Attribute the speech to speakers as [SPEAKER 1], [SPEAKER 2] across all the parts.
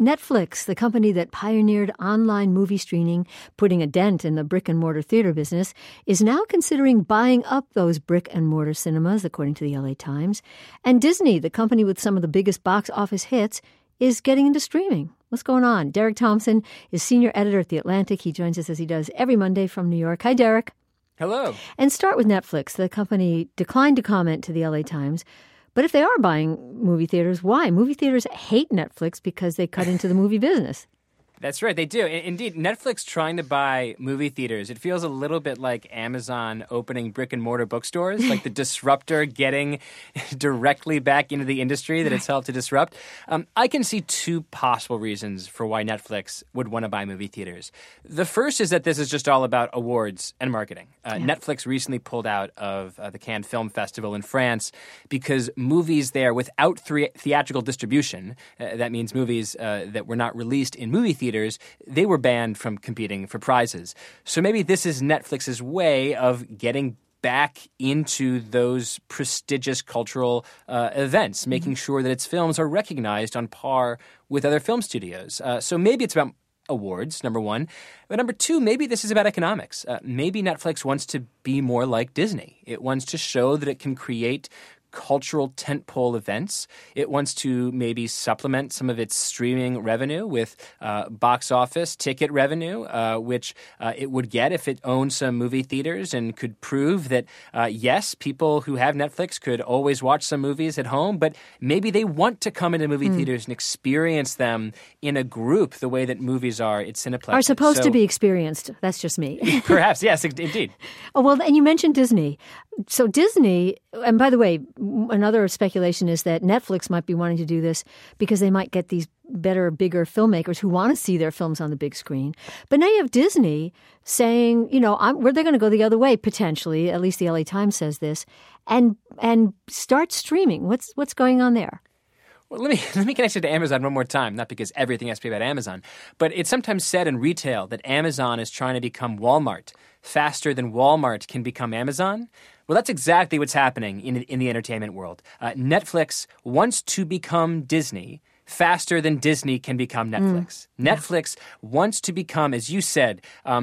[SPEAKER 1] Netflix, the company that pioneered online movie streaming, putting a dent in the brick-and-mortar theater business, is now considering buying up those brick-and-mortar cinemas, according to the LA Times. And Disney, the company with some of the biggest box office hits, is getting into streaming. What's going on? Derek Thompson is senior editor at The Atlantic. He joins us as he does every Monday from New York. Hi, Derek.
[SPEAKER 2] Hello.
[SPEAKER 1] And start with Netflix. The company declined to comment to the LA Times. But if they are buying movie theaters, why? Movie theaters hate Netflix because they cut into the movie business.
[SPEAKER 2] That's right, they do. Indeed, Netflix trying to buy movie theaters, it feels a little bit like Amazon opening brick-and-mortar bookstores, like the disruptor getting directly back into the industry that it's helped to disrupt. I can see two possible reasons for why Netflix would want to buy movie theaters. The first is that this is just all about awards and marketing. Netflix recently pulled out of the Cannes Film Festival in France because movies there without theatrical distribution, that means movies that were not released in movie theaters, they were banned from competing for prizes. So maybe this is Netflix's way of getting back into those prestigious cultural events, making sure that its films are recognized on par with other film studios. So maybe it's about awards, number one. But number two, maybe this is about economics. Maybe Netflix wants to be more like Disney. It wants to show that it can create cultural tentpole events. It wants to maybe supplement some of its streaming revenue with box office ticket revenue, which it would get if it owned some movie theaters and could prove that, yes, people who have Netflix could always watch some movies at home, but maybe they want to come into movie theaters and experience them in a group the way that movies are at Cineplex.
[SPEAKER 1] Are supposed to be experienced. That's just me.
[SPEAKER 2] Perhaps, yes, indeed.
[SPEAKER 1] Oh, well, and you mentioned Disney. So Disney, and by the way, another speculation is that Netflix might be wanting to do this because they might get these better, bigger filmmakers who want to see their films on the big screen. But now you have Disney saying, they're going to go the other way, potentially, at least the LA Times says this, and start streaming. What's going on there?
[SPEAKER 2] Well, let me connect it to Amazon one more time, not because everything has to be about Amazon, but it's sometimes said in retail that Amazon is trying to become Walmart faster than Walmart can become Amazon. Well, that's exactly what's happening in the entertainment world. Netflix wants to become Disney faster than Disney can become Netflix. Netflix wants to become, as you said,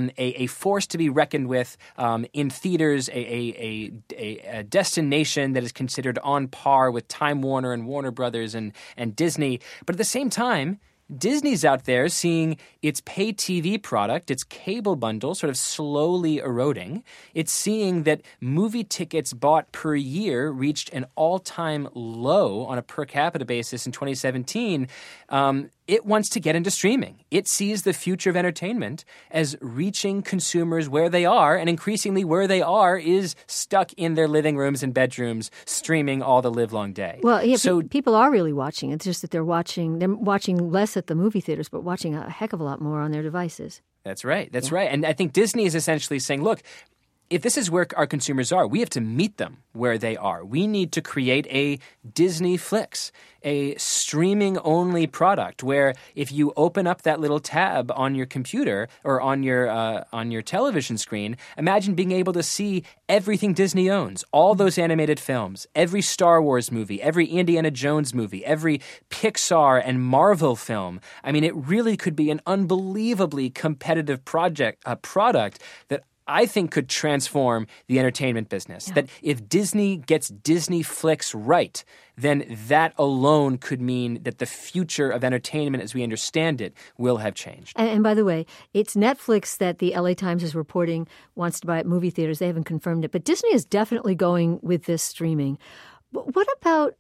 [SPEAKER 2] a force to be reckoned with in theaters, a destination that is considered on par with Time Warner and Warner Brothers and Disney. But at the same time, Disney's out there seeing its pay TV product, its cable bundle, sort of slowly eroding. It's seeing that movie tickets bought per year reached an all-time low on a per capita basis in 2017. It wants to get into streaming. It sees the future of entertainment as reaching consumers where they are, and increasingly where they are is stuck in their living rooms and bedrooms, streaming all the livelong day.
[SPEAKER 1] Well, yeah, so people are really watching. It's just that they're watching less at the movie theaters, but watching a heck of a lot more on their devices.
[SPEAKER 2] That's right. That's right. And I think Disney is essentially saying, look, if this is where our consumers are, we have to meet them where they are. We need to create a Disney Flix, a streaming-only product where if you open up that little tab on your computer or on your television screen, imagine being able to see everything Disney owns, all those animated films, every Star Wars movie, every Indiana Jones movie, every Pixar and Marvel film. I mean, it really could be an unbelievably competitive product that I think could transform the entertainment business. Yeah. That if Disney gets Disney Flix right, then that alone could mean that the future of entertainment as we understand it will have changed.
[SPEAKER 1] And by the way, it's Netflix that the LA Times is reporting wants to buy at movie theaters. They haven't confirmed it. But Disney is definitely going with this streaming. But what about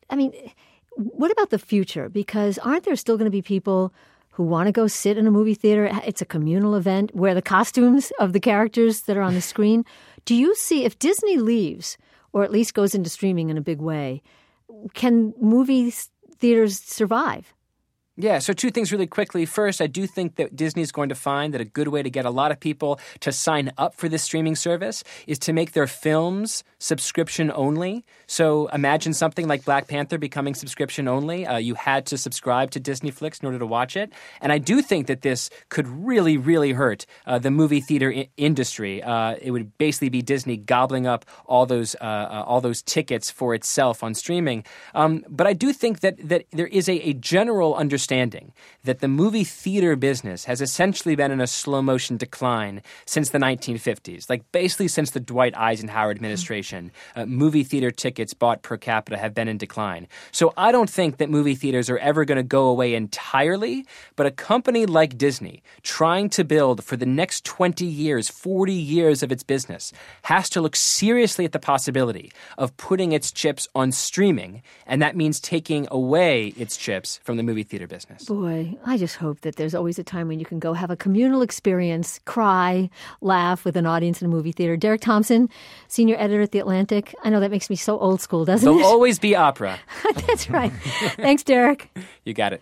[SPEAKER 1] the future? Because aren't there still going to be people who want to go sit in a movie theater? It's a communal event, wear the costumes of the characters that are on the screen. Do you see, if Disney leaves, or at least goes into streaming in a big way, can movie theaters survive?
[SPEAKER 2] Yeah, so two things really quickly. First, I do think that Disney is going to find that a good way to get a lot of people to sign up for this streaming service is to make their films subscription only. So imagine something like Black Panther becoming subscription only. You had to subscribe to Disney Flix in order to watch it. And I do think that this could really, really hurt the movie theater industry. It would basically be Disney gobbling up all those tickets for itself on streaming. But I do think that there is a general understanding understanding that the movie theater business has essentially been in a slow motion decline since the 1950s. Like basically since the Dwight Eisenhower administration, movie theater tickets bought per capita have been in decline. So I don't think that movie theaters are ever going to go away entirely, but a company like Disney trying to build for the next 20 years, 40 years of its business has to look seriously at the possibility of putting its chips on streaming, and that means taking away its chips from the movie theater business.
[SPEAKER 1] Boy, I just hope that there's always a time when you can go have a communal experience, cry, laugh with an audience in a movie theater. Derek Thompson, senior editor at The Atlantic. I know that makes me so old school, doesn't it?
[SPEAKER 2] There'll always be opera.
[SPEAKER 1] That's right. Thanks, Derek.
[SPEAKER 2] You got it.